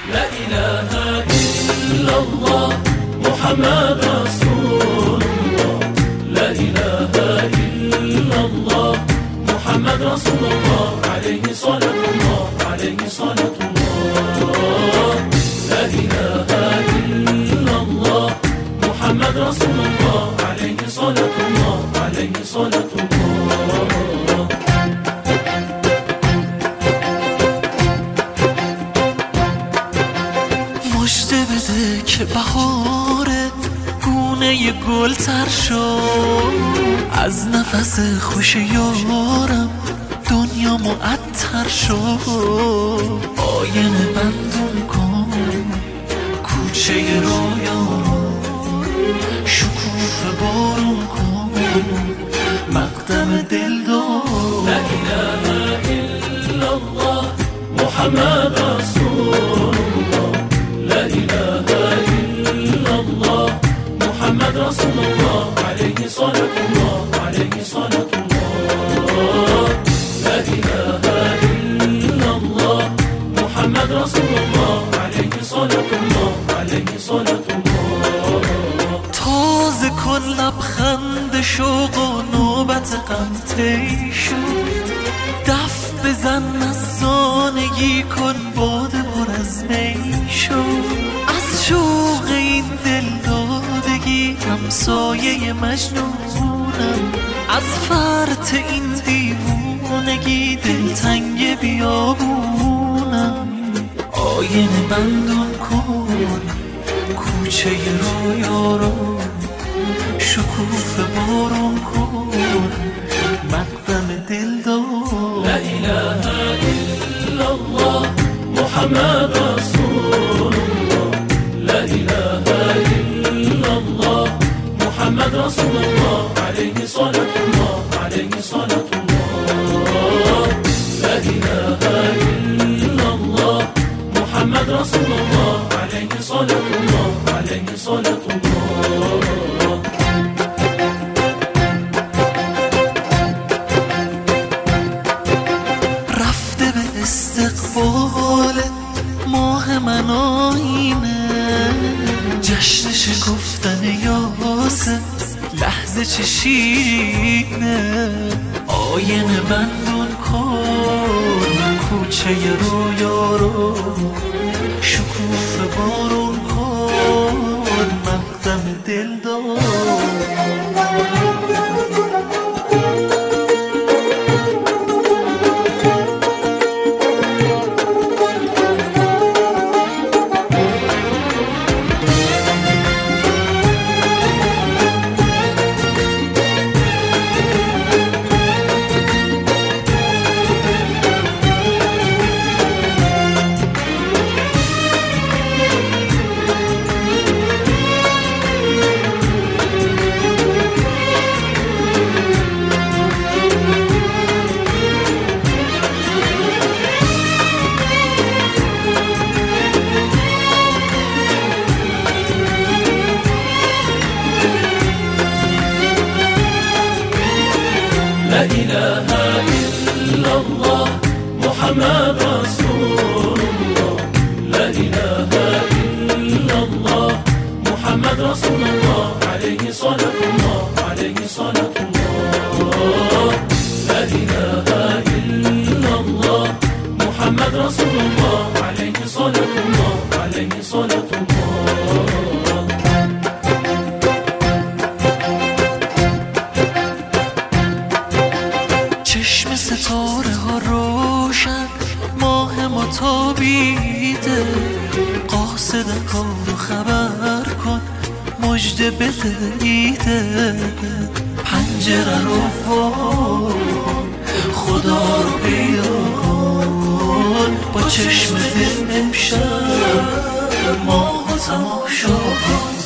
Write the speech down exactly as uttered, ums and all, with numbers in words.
لا إله إلا الله محمد رسول الله. لا إله إلا الله محمد رسول الله. عليه صلاة الله عليه صلاة الله. لا إله إلا الله محمد رسول الله. عليه صلاة الله عليه صلاة الله. مژده بده که بهاره گونه گل تر شد، از نفس خوش یارم دنیا معطر شد. آینه بندون کن کوچه رویا، شکوفه بارون کن مقدم دل دار. لا إله إلا الله محمد رسول الله. لا إله إلا الله محمد رسول الله. عليه صلاة الله عليه صلاة الله. لا إله إلا الله محمد رسول الله. عليه صلاة الله عليه صلاة الله. تازه کن لبخند شوق و نوبت غم طی شد، دف بزن نزانگی کن باده پر از می شد. از شوق این دل دادگی همسایه مجنونم، از فرط این دیوونگی دلتنگ بیابونم. آینه بندون کن کوچه رویا رو، شکوفه بارون کن مقدم دل دار. لا إله إلا الله محمد رسول الله. لا إله إلا الله محمد رسول الله. عليه صلاة الله عليه صلاة الله. لا إله إلا الله محمد رسول الله. عليه صلاة الله عليه صلاة الله. استقبال ماه من آینه، جشن شکفتن یاسه لحظه چه شیرینه. آینه بندون کن کوچه رویا رو، شکوفه بارون کن مقدم دل دار. لا إله إلا الله محمد رسول الله. لا إله إلا الله محمد رسول الله. عليه صلاة الله عليه صلاة الله. لا إله إلا الله محمد رسول الله. عليه صلاة الله عليه صلاة الله. چشم ستاره ها روشن، ماه ما تابیده. قاصد کارو خبر کن مژده بده ایده. پنجره رو کن خدا رو پیدا کن، با چشم دل امشب ماه تماشا کن.